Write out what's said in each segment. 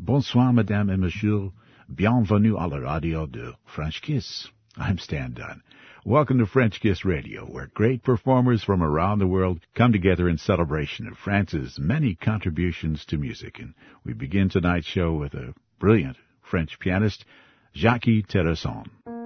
Bonsoir, Madame and Monsieur. Bienvenue à la radio de French Kiss. I'm Stan Dunn. Welcome to French Kiss Radio, where great performers from around the world come together in celebration of France's many contributions to music. And we begin tonight's show with a brilliant French pianist, Jacques Terrasson.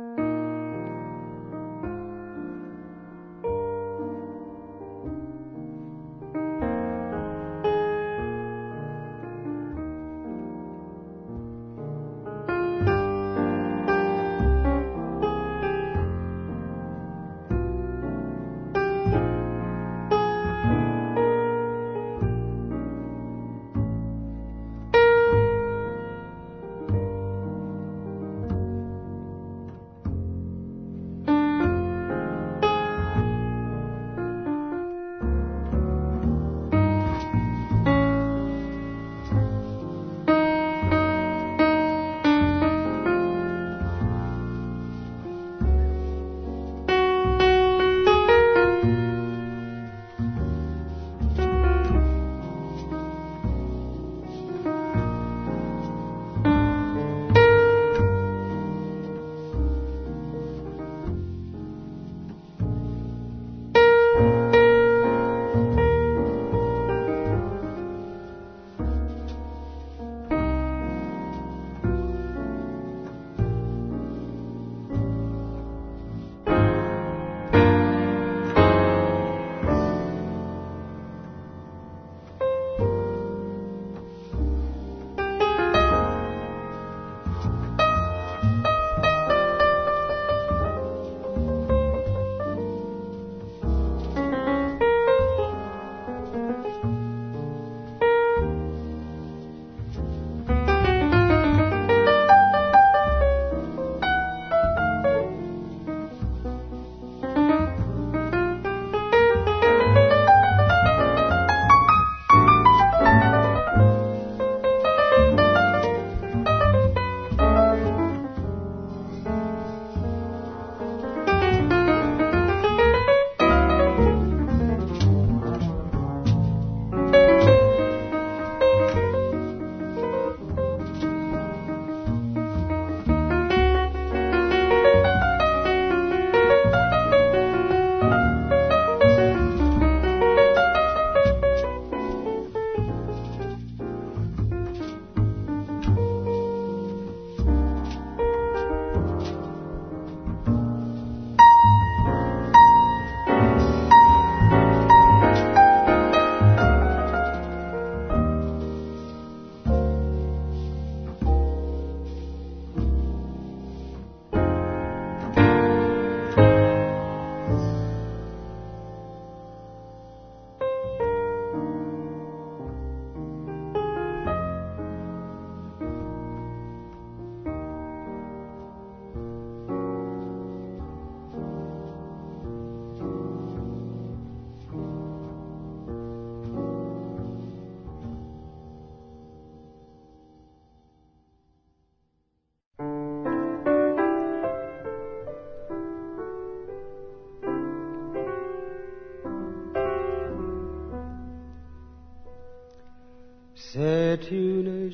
C'est une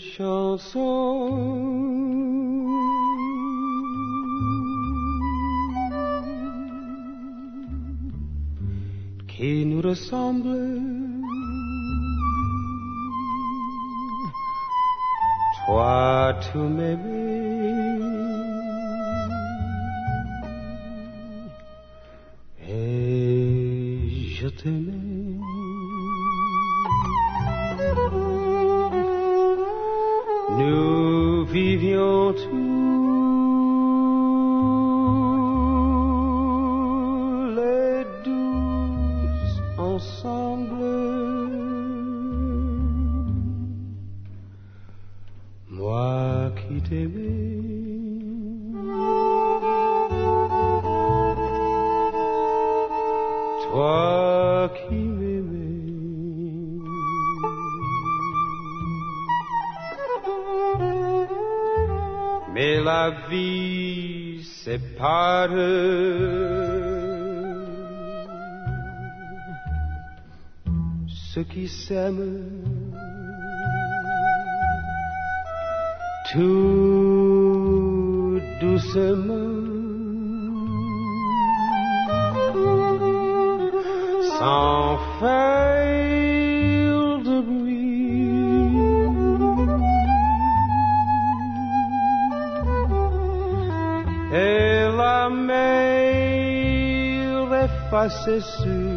chanson qui nous ressemble. Toi, tu m'aimais et je t'aimais. Nous vivions tous les 12 ensemble. Moi qui t'aimais, toi qui m'aimais. Mais la vie sépare ceux qui s'aiment. tout doucement, sans faire de bruit. Et la mer effacée sur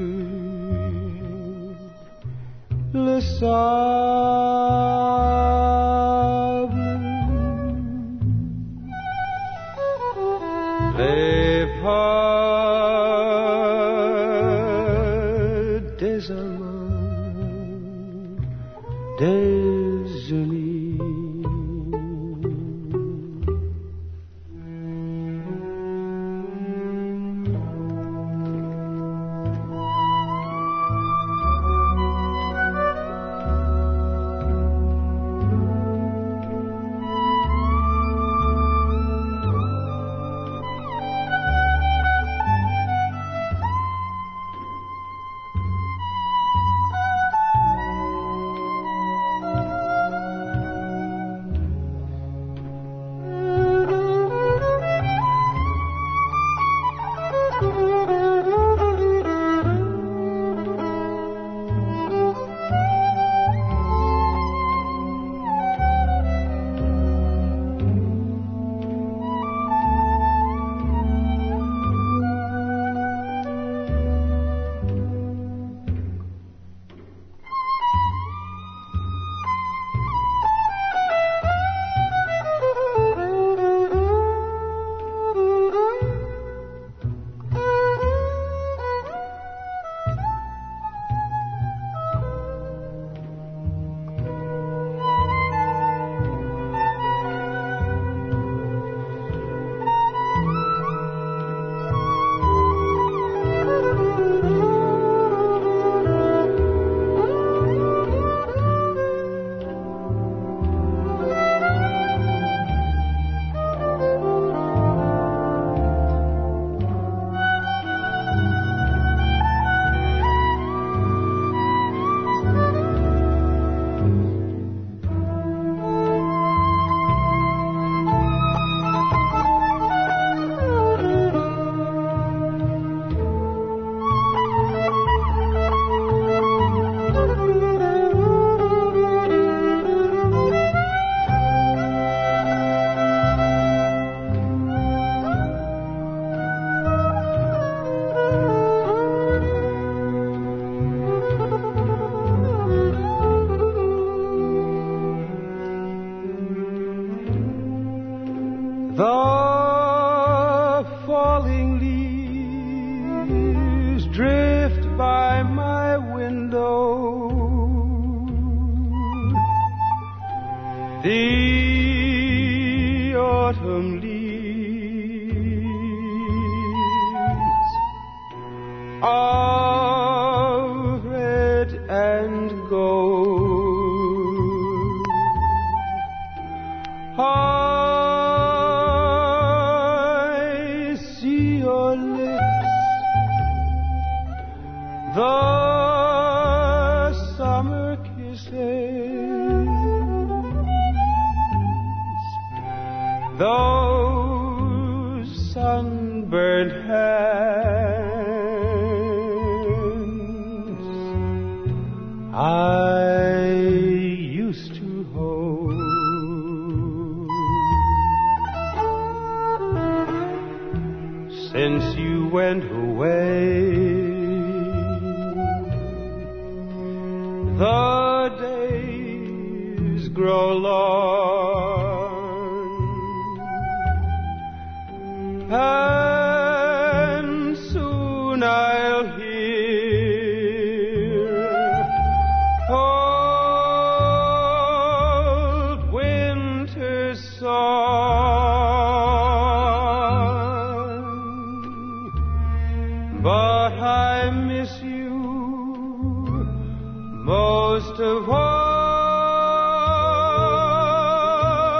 le sable, les pas des amants désunis. The falling leaves drift by my window. The autumn leaves are red and gold. I see your lips, the summer kisses, those sunburned hands I used to hold. Since you went away, the days grow long, and soon I'll hear old winter's song. But I miss you most of all.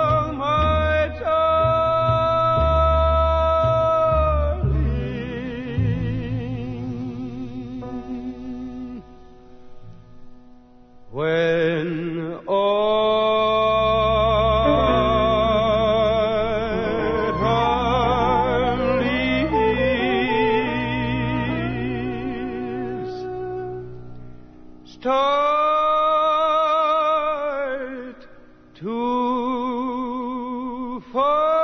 too far.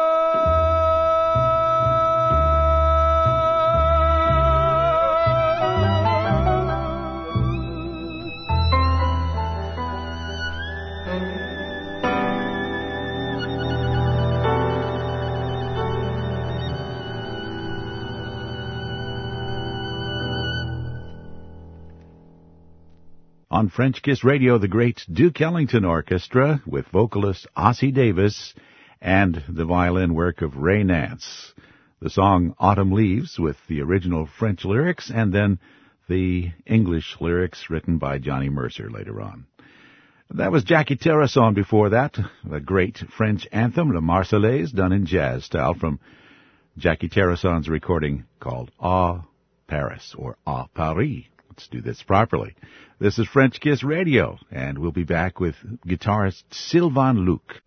On French Kiss Radio, the great Duke Ellington Orchestra with vocalist Ossie Davis and the violin work of Ray Nance. The song Autumn Leaves with the original French lyrics and then the English lyrics written by Johnny Mercer later on. That was Jackie Terrasson before that, a great French anthem, the Marseillaise, done in jazz style from Jackie Terrasson's recording called Ah Paris or Ah Paris. Let's do this properly. This is French Kiss Radio, and we'll be back with guitarist Sylvain Luc.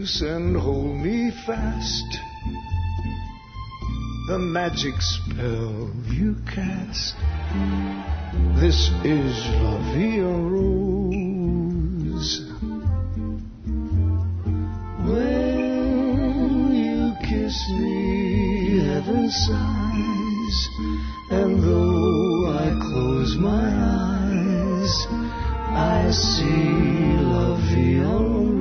loose and hold me fast. The magic spell you cast. This is La Vie en Rose. When you kiss me, heaven sighs, and though I close my eyes, I see La Vie en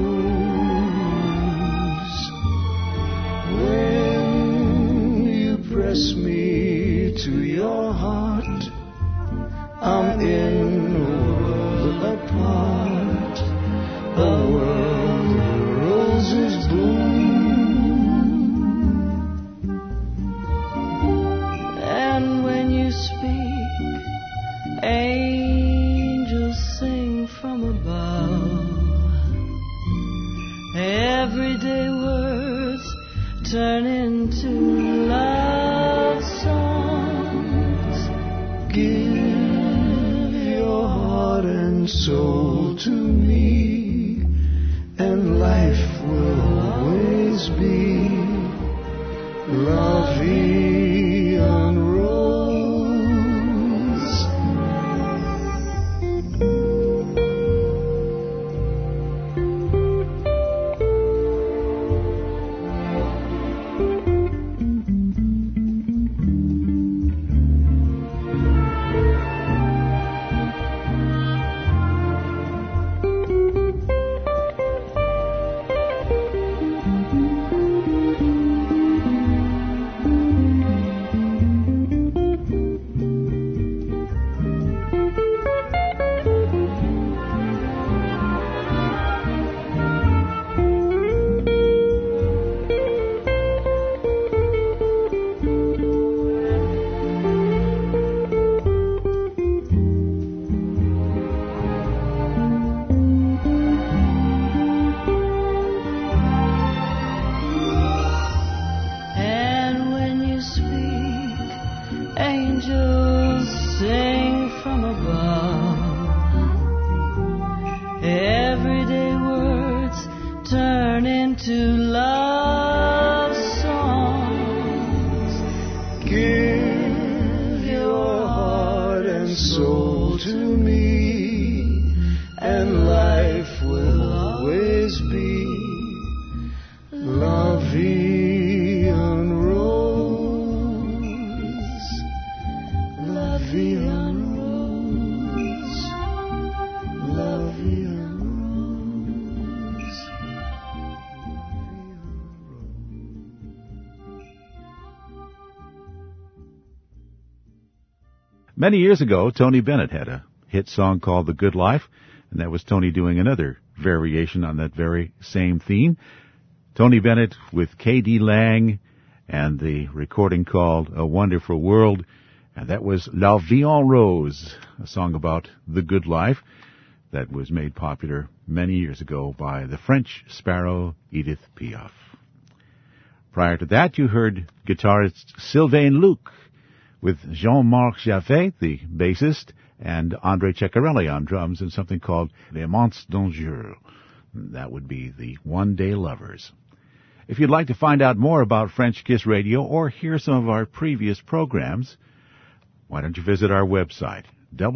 Rose. When you press me to your heart, I'm in a world apart, a world where roses bloom. And when you speak, angels sing from above. Everyday words turn into love songs. Give your heart and soul to me, and life will always be La Vie en Rose. Angels sing from above. Everyday words turn into love songs. Give your heart and soul to me, and life will always be La Vie en Rose. La Vie en Rose. La Vie en Rose. Many years ago, Tony Bennett had a hit song called The Good Life, and that was Tony doing another variation on that very same theme. Tony Bennett with K.D. Lang and the recording called A Wonderful World, and that was La Vie en Rose, a song about the good life that was made popular many years ago by the French sparrow Edith Piaf. Prior to that, you heard guitarist Sylvain Luc with Jean-Marc Jaffé, the bassist, and André Ceccarelli on drums, and something called Les Amants d'un Jour. That would be the One Day Lovers. If you'd like to find out more about French Kiss Radio or hear some of our previous programs, why don't you visit our website,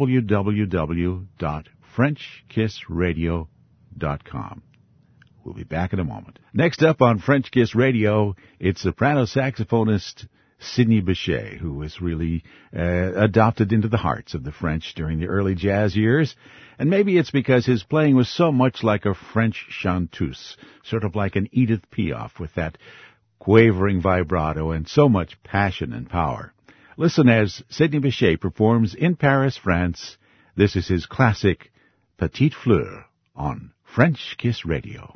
www.frenchkissradio.com. We'll be back in a moment. Next up on French Kiss Radio, it's soprano saxophonist Sidney Bechet, who was really adopted into the hearts of the French during the early jazz years. And maybe it's because his playing was so much like a French chanteuse, sort of like an Edith Piaf with that quavering vibrato and so much passion and power. Listen as Sidney Bechet performs in Paris, France. This is his classic Petite Fleur on French Kiss Radio.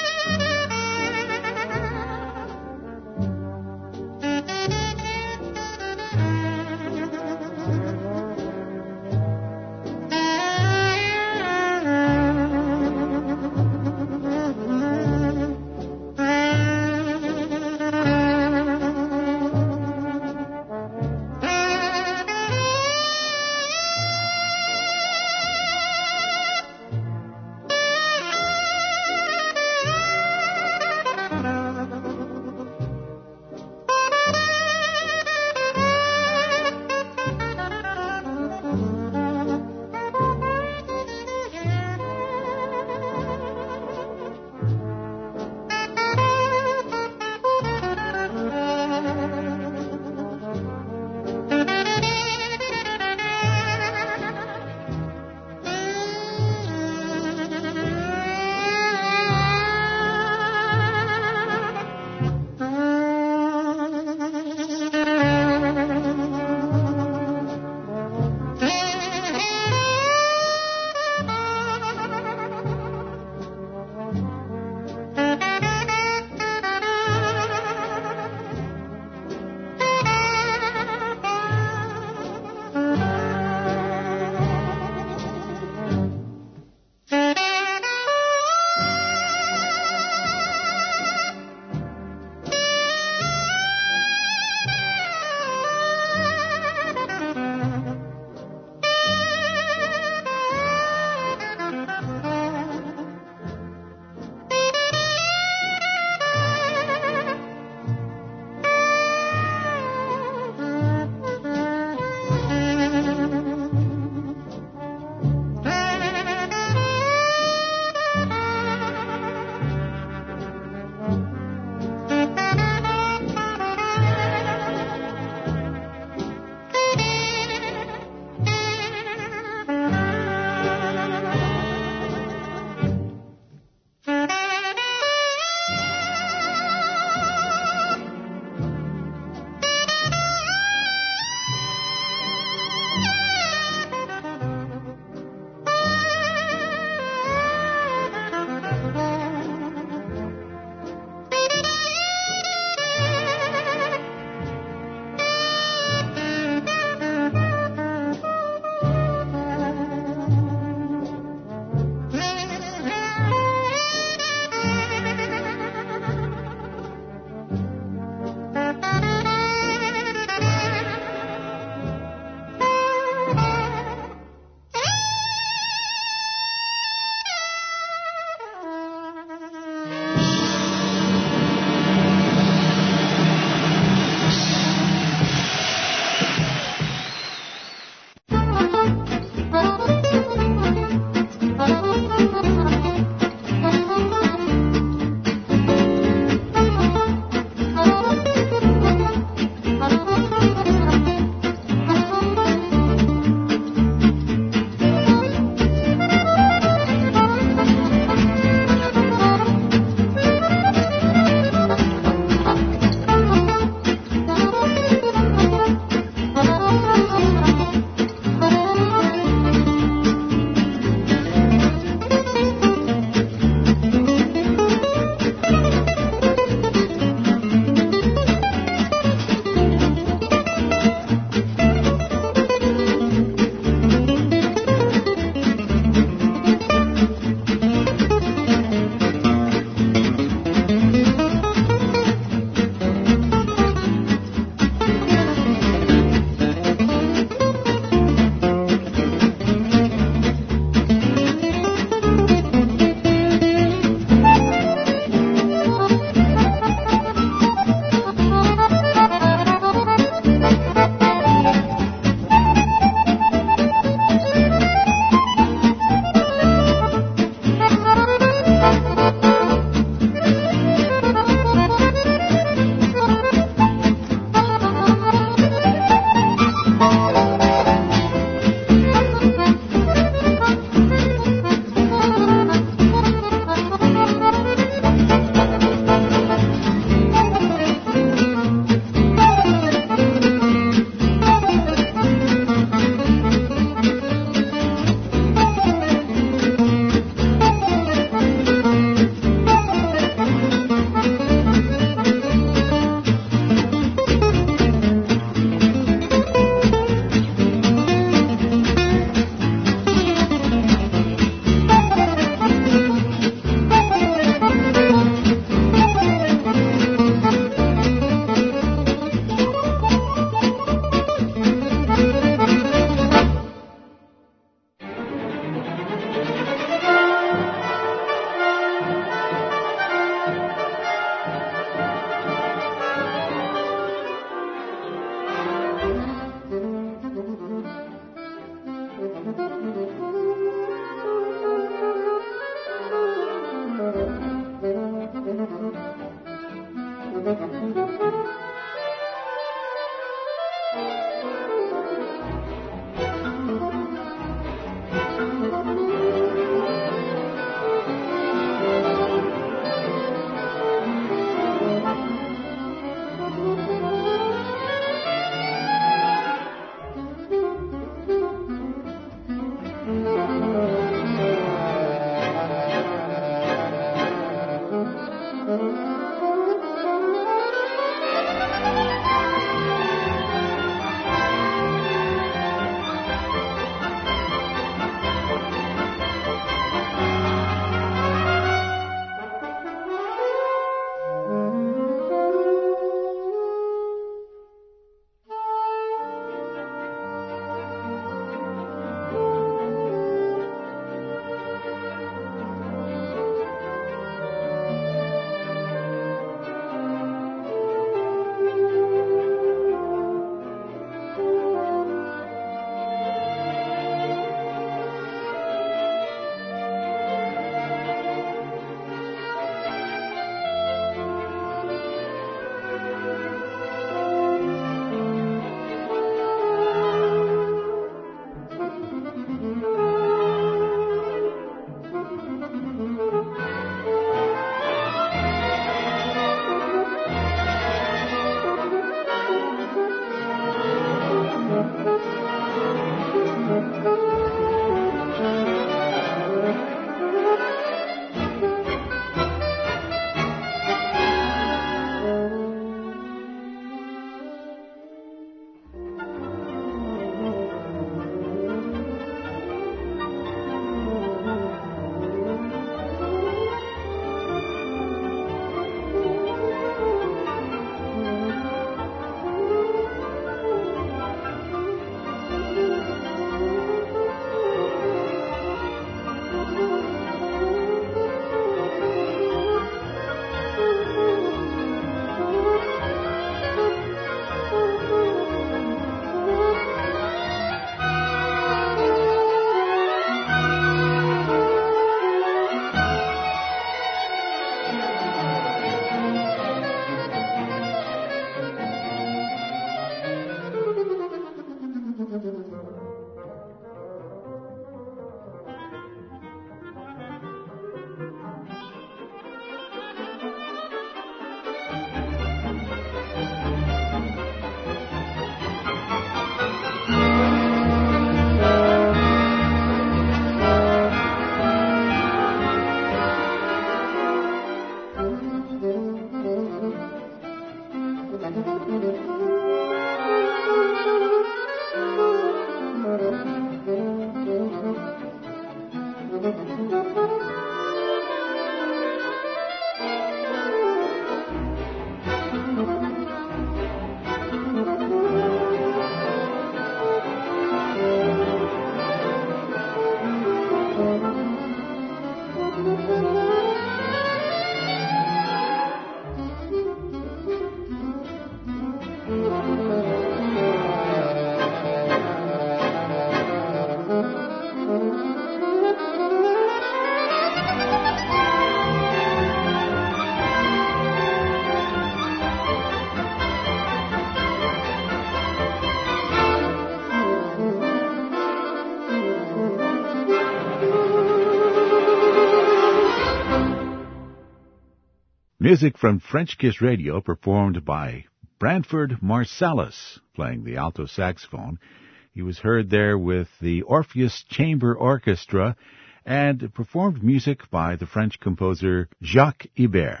Music from French Kiss Radio performed by Branford Marsalis, playing the alto saxophone. He was heard there with the Orpheus Chamber Orchestra and performed music by the French composer Jacques Ibert.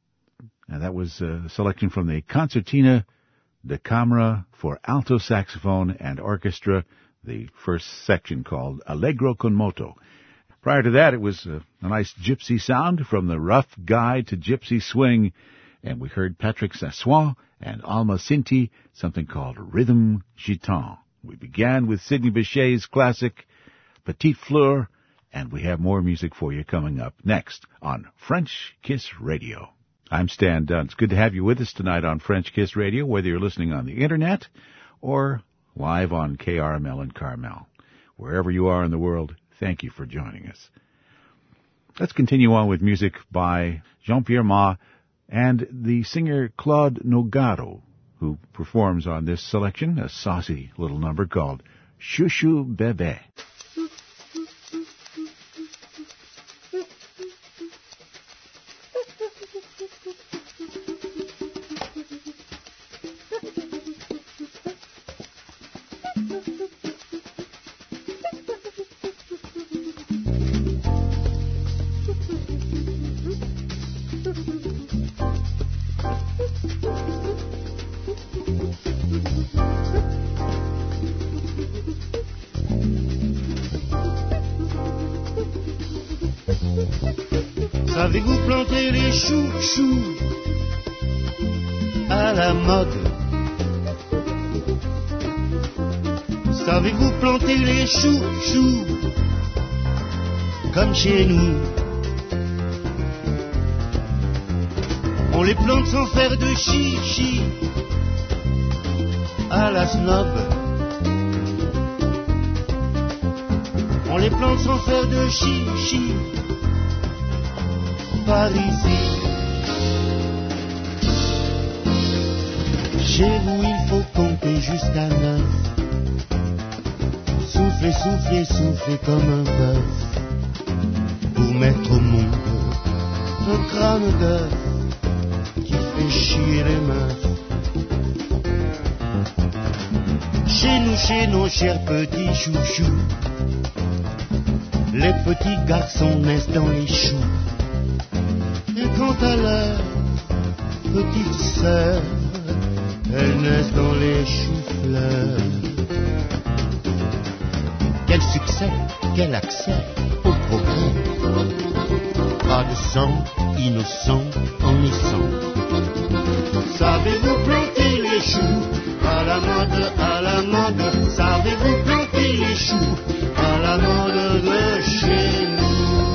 And that was a selection from the Concertina da Camera for alto saxophone and orchestra, the first section called Allegro con moto. Prior to that, it was a nice gypsy sound from the Rough Guide to Gypsy Swing, and we heard Patrick Sassoon and Alma Sinti, something called Rhythm Gitan. We began with Sidney Bechet's classic Petite Fleur, and we have more music for you coming up next on French Kiss Radio. I'm Stan Dunn. It's good to have you with us tonight on French Kiss Radio, whether you're listening on the Internet or live on KRML in Carmel. Wherever you are in the world, thank you for joining us. Let's continue on with music by Jean-Pierre Ma and the singer Claude Nogaro, who performs on this selection a saucy little number called Chouchou Bébé. Savez-vous planter les chouchous à la mode? Savez-vous planter les chouchous comme chez nous? On les plante sans faire de chichi à la snob. On les plante sans faire de chichi par ici. Chez vous il faut compter jusqu'à 9. Soufflez, soufflez, soufflez comme un bœuf pour mettre au monde un crâne d'œuf qui fait chier les meufs. chez nos chers petits chouchous. Les petits garçons naissent dans les choux. Et quant à leur petite sœur, elles naissent dans les choux-fleurs. Quel succès, quel accès au progrès. Pas de sang innocent en naissant. Savez-vous planter les choux à la mode, à la mode? Savez-vous planter les choux à la mode de chez nous?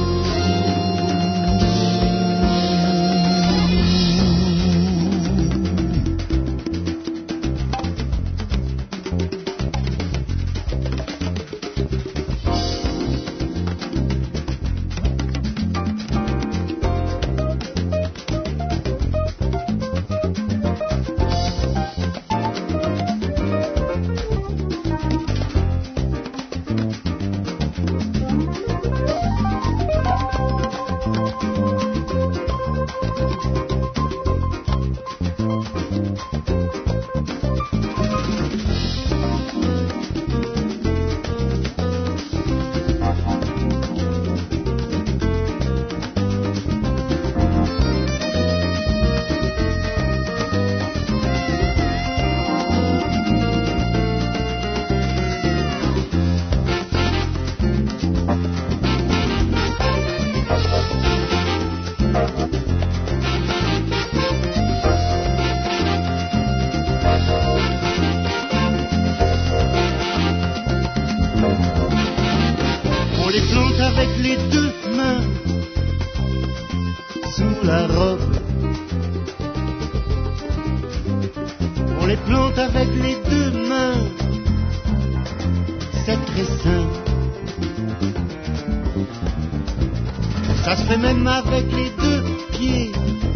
Même avec les deux pieds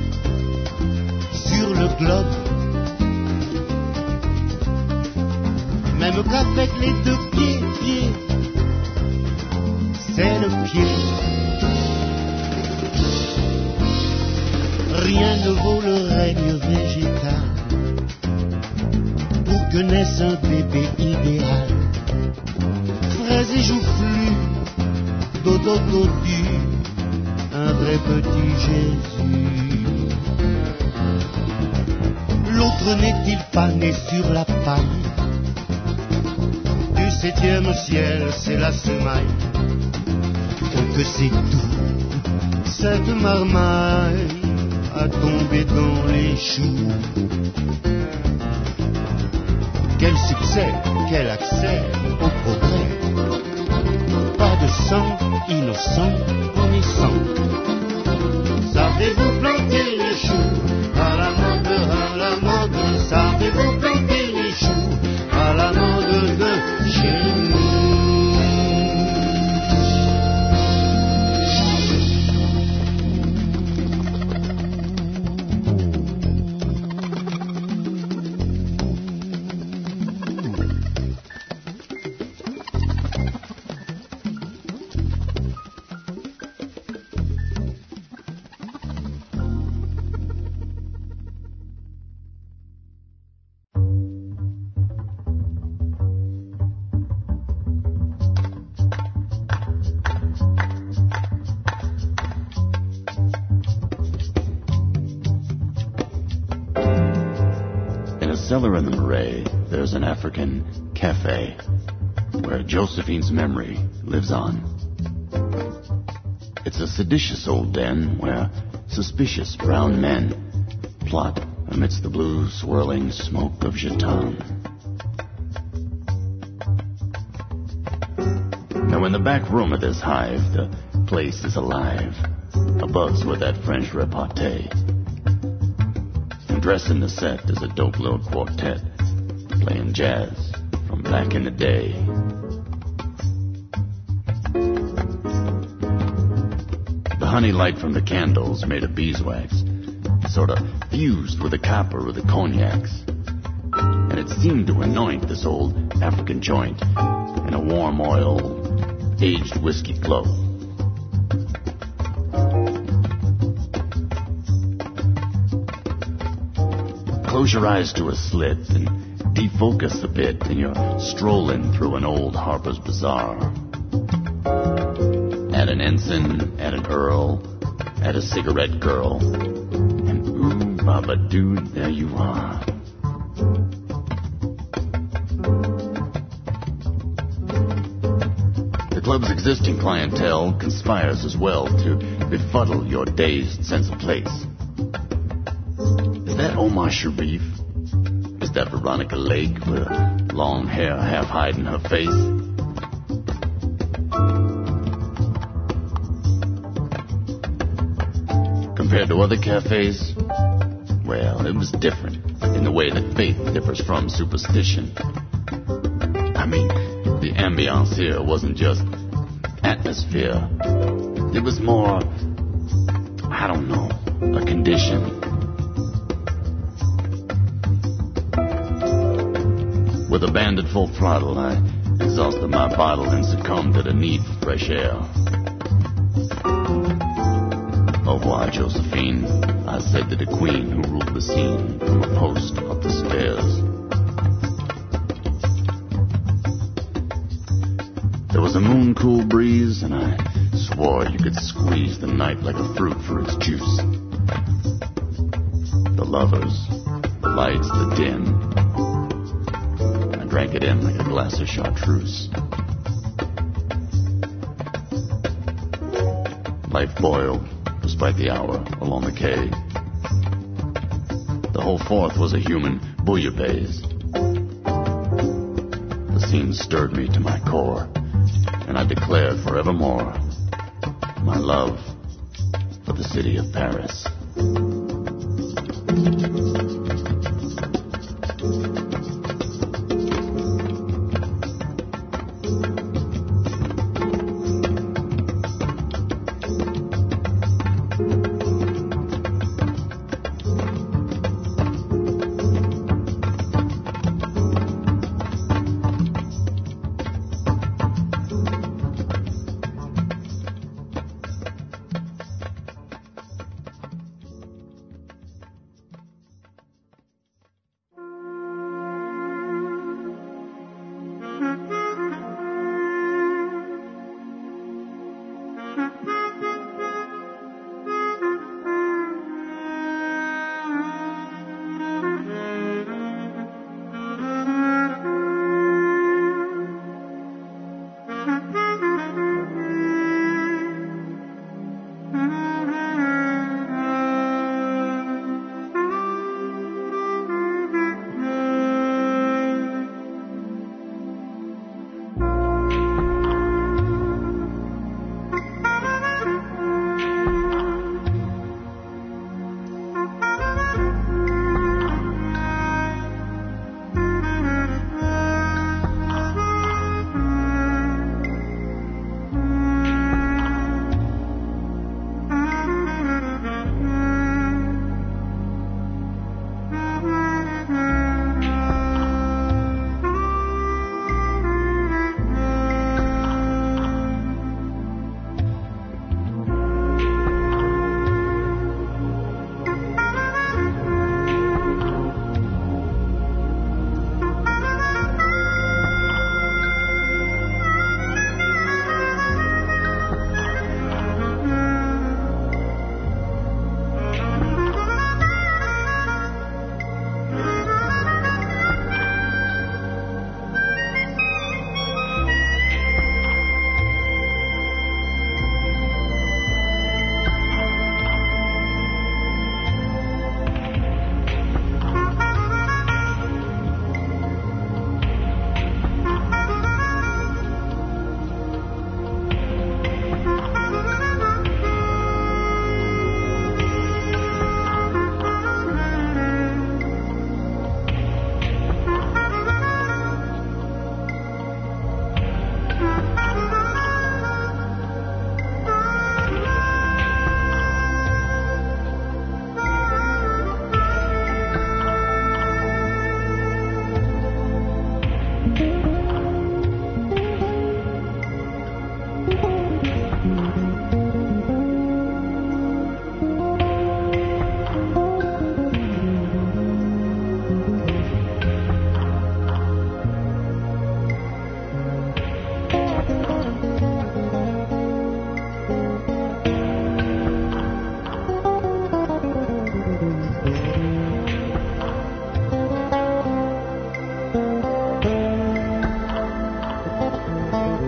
sur le globe, même qu'avec les deux pieds, c'est le pied. Rien ne vaut le règne végétal pour que naisse un bébé idéal. Fraises et joufflus, dodo dodu, un vrai petit Jésus. L'autre n'est-il pas né sur la paille du 7e ciel? C'est la semaille. Oh que c'est doux, cette marmaille a tombé dans les choux. Quel succès, quel accès au progrès. Pas de sang innocent en naissant. Savez-vous planter les choux à la mode, à la mode? Savez-vous planter les choux à la mode de chez nous? Cellar in the Marais, there's an African cafe where Josephine's memory lives on. It's a seditious old den where suspicious brown men plot amidst the blue swirling smoke of Jetan. Now in the back room of this hive, the place is alive, abuzz with that French repartee. Dressed in the set is a dope little quartet playing jazz from back in the day. The honey light from the candles made of beeswax sort of fused with the copper of the cognacs, and it seemed to anoint this old African joint in a warm oil, aged whiskey glow. Close your eyes to a slit and defocus a bit and you're strolling through an old Harper's Bazaar. At an ensign, at an earl, at a cigarette girl. And ooh, Baba dude, there you are. The club's existing clientele conspires as well to befuddle your dazed sense of place. Is that Omar Sharif? Is that Veronica Lake with long hair half hiding her face? Compared to other cafes, well, it was different in the way that faith differs from superstition. I mean, the ambiance here wasn't just atmosphere. It was more, I don't know, a condition. With a band at full throttle, I exhausted my bottle and succumbed to the need for fresh air. Au revoir, Josephine, I said to the queen who ruled the scene from a post up the stairs. There was a moon-cool breeze, and I swore you could squeeze the night like a fruit for its juice. The lovers, the lights, the din. I drank it in like a glass of chartreuse. Life boiled, despite the hour, along the quay. The whole Fourth was a human bouillabaisse. The scene stirred me to my core, and I declared forevermore my love for the city of Paris.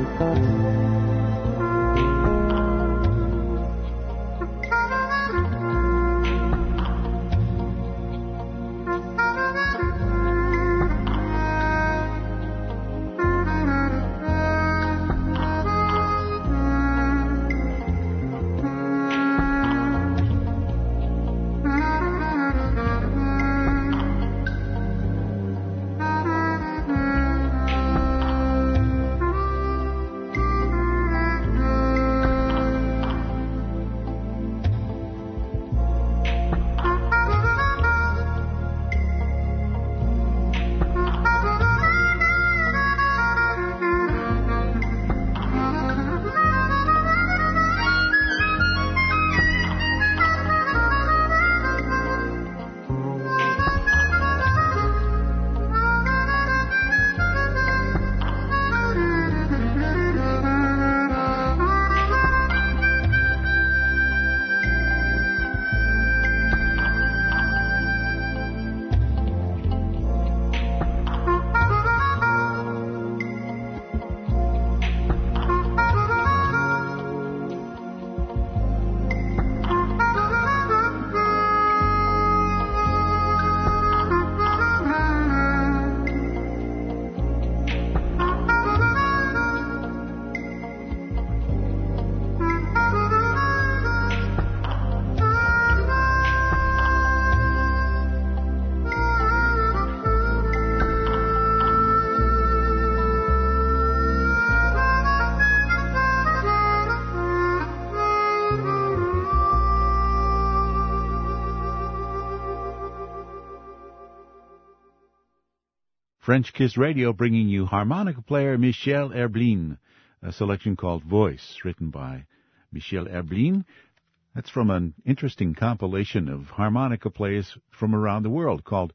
French Kiss Radio bringing you harmonica player Michel Herblin, a selection called Voice, written by Michel Herblin. That's from an interesting compilation of harmonica players from around the world called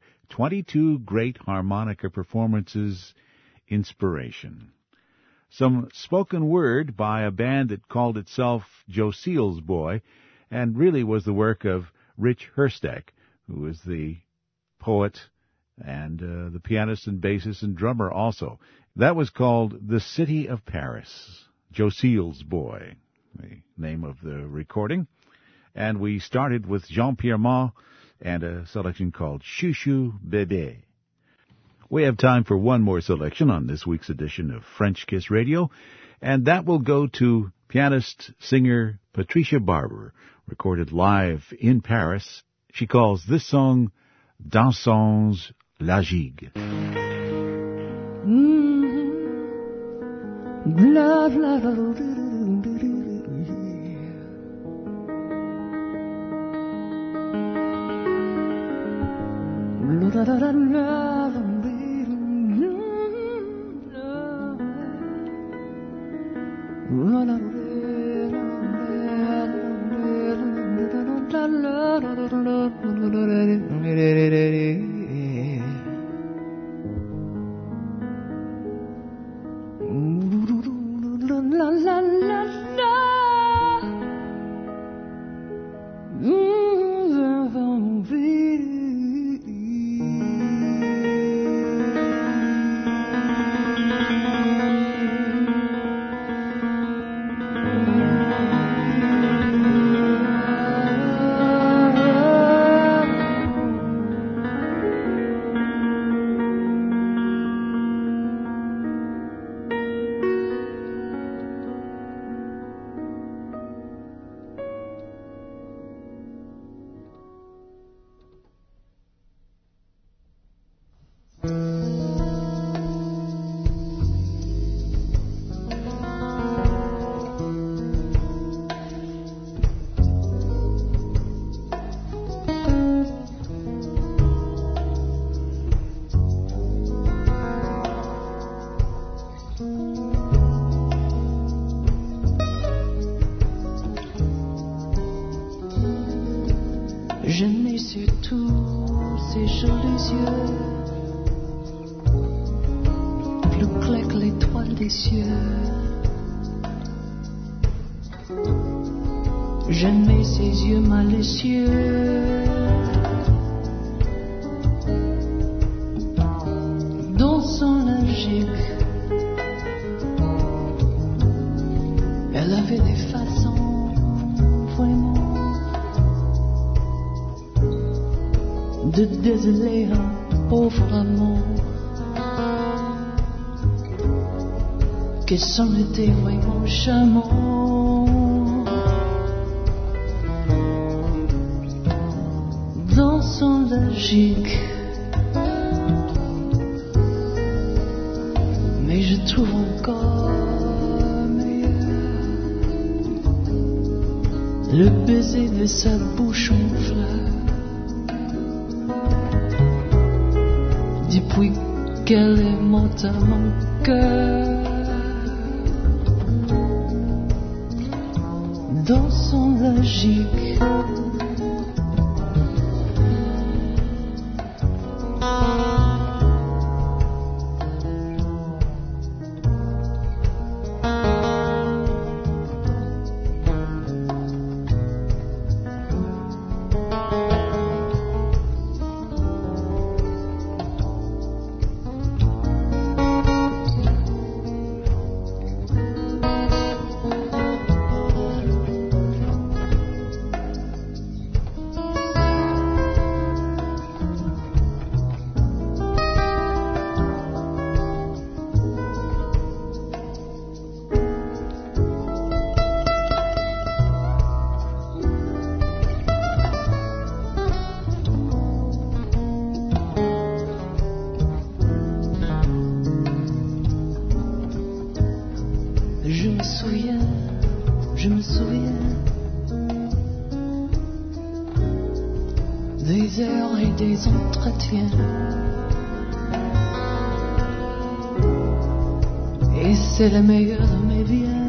22 Great Harmonica Performances Inspiration. Some spoken word by a band that called itself Joe Seal's Boy, and really was the work of Rich Herstack, who is the poet and the pianist and bassist and drummer also. That was called The City of Paris, Joe Seal's Boy, the name of the recording. And we started with Jean-Pierre Mont and a selection called Chouchou Bébé. We have time for one more selection on this week's edition of French Kiss Radio, and that will go to pianist-singer Patricia Barber, recorded live in Paris. She calls this song Dansons la Gigue. Je n'ai su tous ces jolis yeux, plus clair que l'étoile des cieux. Je n'ai ces yeux malicieux, dont sont la gigue. Elle avait des façons vraiment de désoler un pauvre amour. Que c'en était vraiment charmant. Dans son logique, mais je trouve encore meilleur le baiser de sa bouche en fleurs. Depuis qu'elle est morte à mon cœur, dans son logique, je me souviens des heures et des entretiens, et c'est le meilleur de mes biens.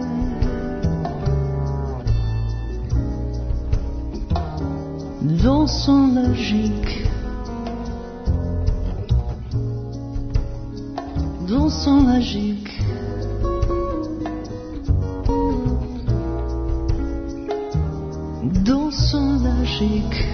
Dans son logique, dans son logique, dans son logique.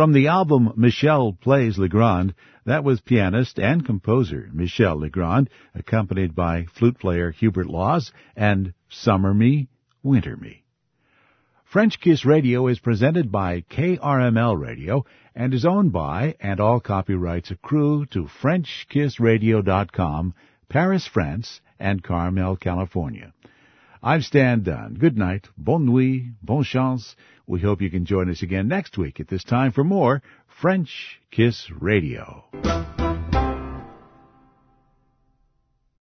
From the album Michel Plays Legrand, that was pianist and composer Michel Legrand, accompanied by flute player Hubert Laws and Summer Me, Winter Me. French Kiss Radio is presented by KRML Radio and is owned by, and all copyrights accrue to FrenchKissRadio.com, Paris, France, and Carmel, California. I'm Stan Dunn. Good night, bonne nuit, bonne chance. We hope you can join us again next week at this time for more French Kiss Radio.